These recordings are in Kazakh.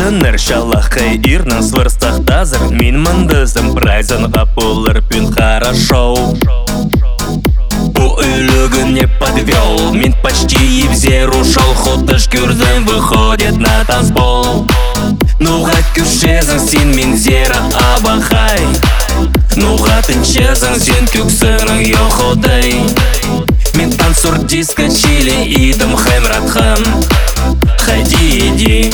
Сыныр шалахай ирнан сверстах тазыр. Мин мандызым прайзанға пулыр пүн хорошо. Бу үлігін не подвел. Мин почти в зер ушел. Хотыш күрзен выходит на танцпол. Нуға күшезің сен мен зера абахай. Нуға тінчезің сен күксінің йоходай. Мен танцор диско чили идым хаймратхам. Ходи, иди,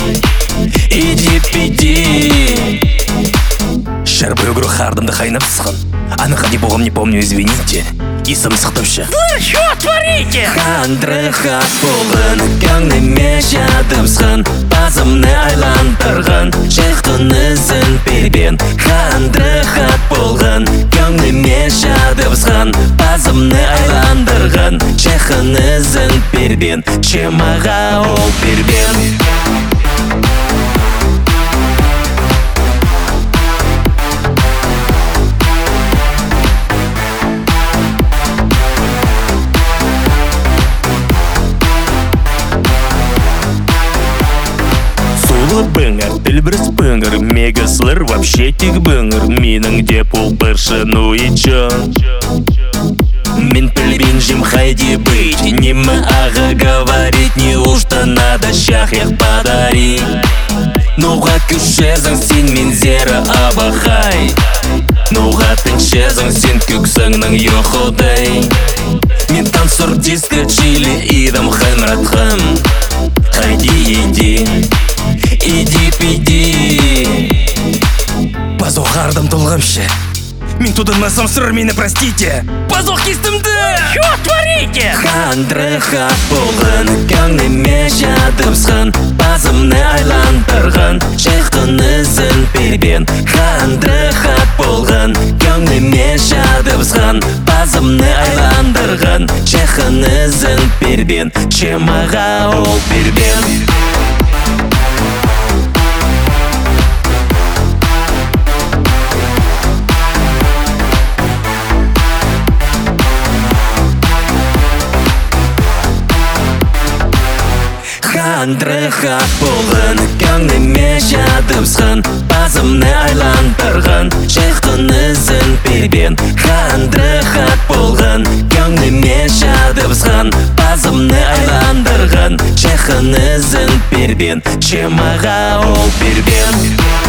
иди. Шарбы игру хардымды хайнап сықын. Анық не богом не помню, извините. Исым сықтымшы. Вы что творите? Хандры хат болын, көңні мешадым сықын. Базымны айландырғын, шайқтын ізін бербен. Хандры хат болын, көңні мешадым сықын. Базымны айландырғын, шайқтын ізін бербен. Чемаға ол бербен. Быңыр, тілбіріс быңыр, мегаслыр вообще тек быңыр. Менің деп ол бірші, ну и чё? Мен пілбен жем хайди быть. Немі аға говорить, неужто надо шахях подарить? Нуға күшезің сен мен зері абахай. Нуға тінчезің сен күксіңнің йоходай. Мен танцор диско чили идым хаймратхам. Хайди, иди, иди. Базох ардым тұлғымшы. Мен тудынмасам сыр, мені простите. Базох кестімді. Что творите? Хандры хат болғын, көңні мешадым сықын. Базымны айландырғын, шайқын ізін бербен. Хандры хат болғын, көңні мешадым сықын. Базымны айландырғын, шайқын ізін бербен. Чемаға ол бербен. Хандры хат болғын, көңні мешадым сықын. Базымны айландырғын, шайқын ізін бербен. Хандры хат болғын, көңні мешадым сықын. Базымны айландырғын, шайқын ізін бербен. Чемаға ол бербен.